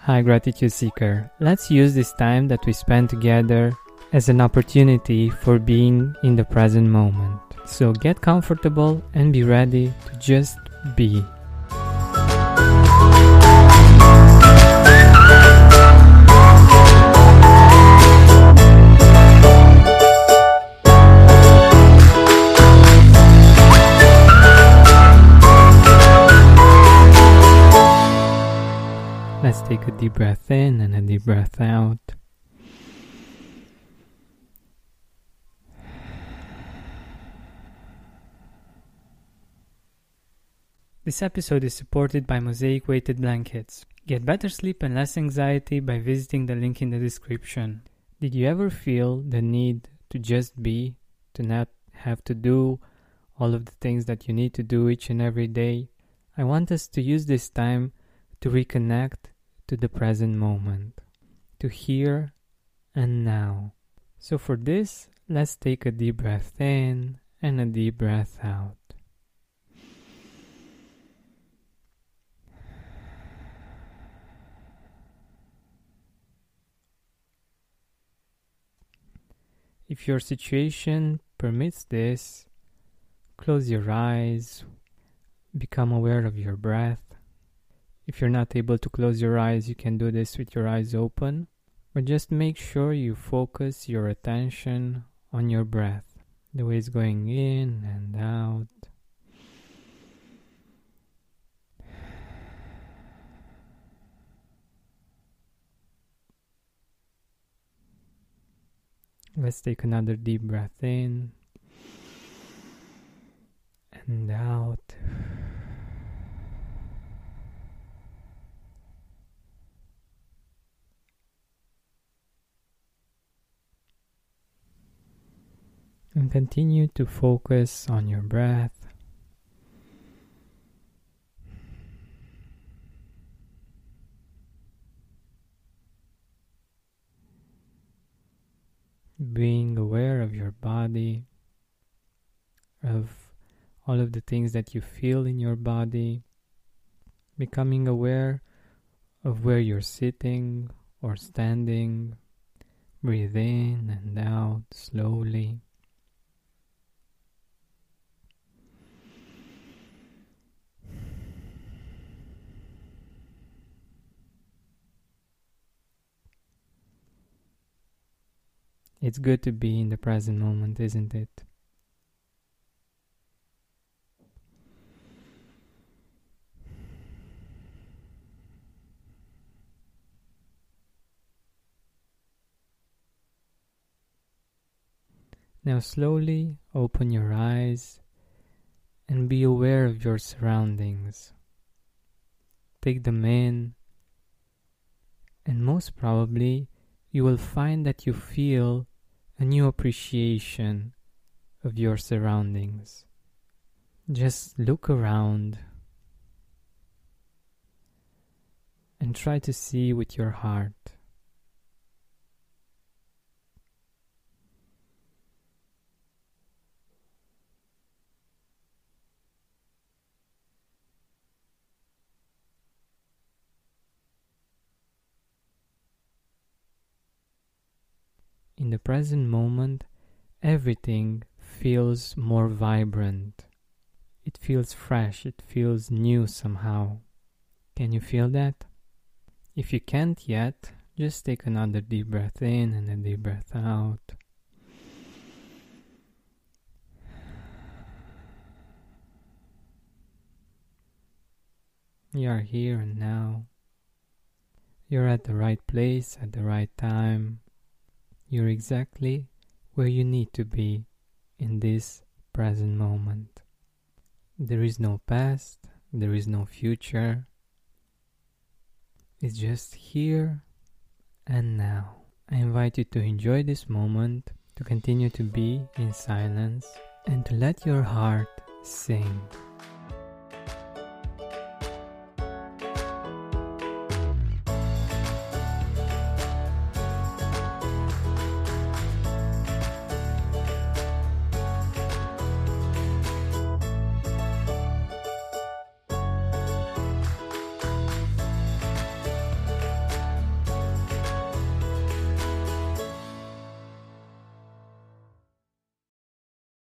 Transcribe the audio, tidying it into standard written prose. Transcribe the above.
Hi, Gratitude Seeker. Let's use this time that we spend together as an opportunity for being in the present moment. So get comfortable and be ready to just be. Let's take a deep breath in and a deep breath out. This episode is supported by Mosaic Weighted Blankets. Get better sleep and less anxiety by visiting the link in the description. Did you ever feel the need to just be, to not have to do all of the things that you need to do each and every day? I want us to use this time to reconnect to the present moment, to here and now. So for this, let's take a deep breath in and a deep breath out. If your situation permits this, close your eyes, become aware of your breath. If you're not able to close your eyes, you can do this with your eyes open, but just make sure you focus your attention on your breath, the way it's going in and out. Let's take another deep breath in and out. And continue to focus on your breath. Being aware of your body, of all of the things that you feel in your body, becoming aware of where you're sitting or standing. Breathe in and out slowly. It's good to be in the present moment, isn't it? Now slowly open your eyes and be aware of your surroundings. Take them in, and most probably you will find that you feel a new appreciation of your surroundings. Just look around and try to see with your heart. In the present moment, everything feels more vibrant. It feels fresh, it feels new somehow. Can you feel that? If you can't yet, just take another deep breath in and a deep breath out. You are here and now. You're at the right place at the right time. You're exactly where you need to be in this present moment. There is no past, there is no future. It's just here and now. I invite you to enjoy this moment, to continue to be in silence, and to let your heart sing.